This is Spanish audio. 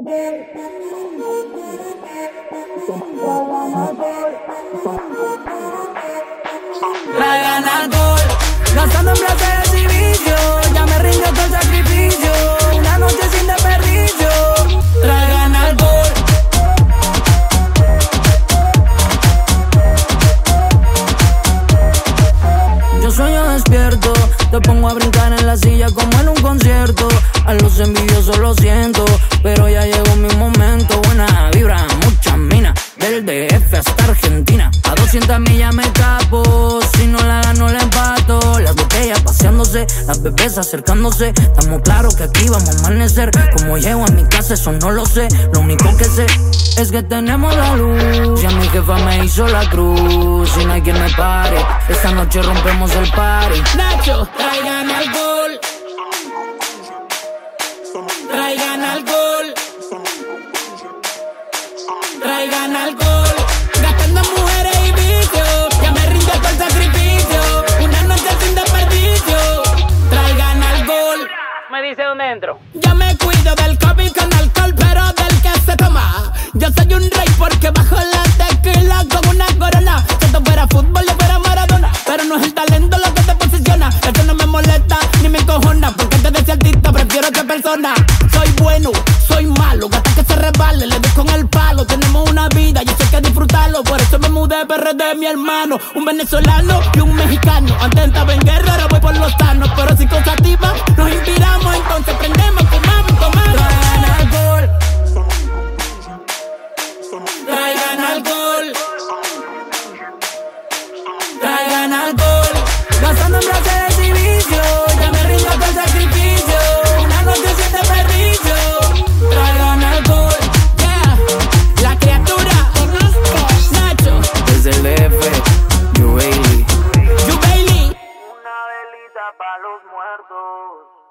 Traigan alcohol, gastando en placeres y vicios. Ya me rindió todo el sacrificio, una noche sin desperdicio. Traigan alcohol. Yo sueño despierto, te pongo a brincar en la silla como en un concierto. A los envidiosos lo siento, pero ya llegó mi momento. Buena vibra, mucha mina, del DF hasta Argentina. A 200 millas me escapo, si no la gano la empato. Las botellas paseándose, las bebés acercándose. Estamos claros que aquí vamos a amanecer. Como llego a mi casa eso no lo sé. Lo único que sé es que tenemos la luz. Ya mi jefa me hizo la cruz y no hay quien me pare. Esta noche rompemos el party. Nacho, traigan alcohol. Traigan alcohol. Traigan alcohol. Gastando en mujeres y vicios. Ya me rindió todo el sacrificio, una noche sin desperdicio. Traigan alcohol. Me dice dónde entro. Yo me cuido del COVID con alcohol, pero del que se toma. Yo soy un rey porque bajo la tequila con una corona. Si esto fuera fútbol, yo fuera Maradona. Pero no es el talento lo que te posiciona. Eso no me molesta ni me encojona, porque antes de ser artista prefiero ser persona. Soy bueno, soy malo, hasta que se resbale, le doy con el palo. Tenemos una vida y eso hay que disfrutarlo. Por eso me mudé PRD, mi hermano. Un venezolano y un mexicano. Antes estaba en guerra, ahora voy por los sanos. Pero si cosas activas nos inspiramos, entonces prendemos, fumamos, tomamos. Traigan alcohol. Traigan alcohol. Traigan alcohol. Gastando en placeres y vicios. Ya me rindo todo el sacrificio, una noche sin desperdicio. Traigan alcohol. Yeah, la criatura Nacho. Desde el DF, You Bailey. Una velita pa' los muertos.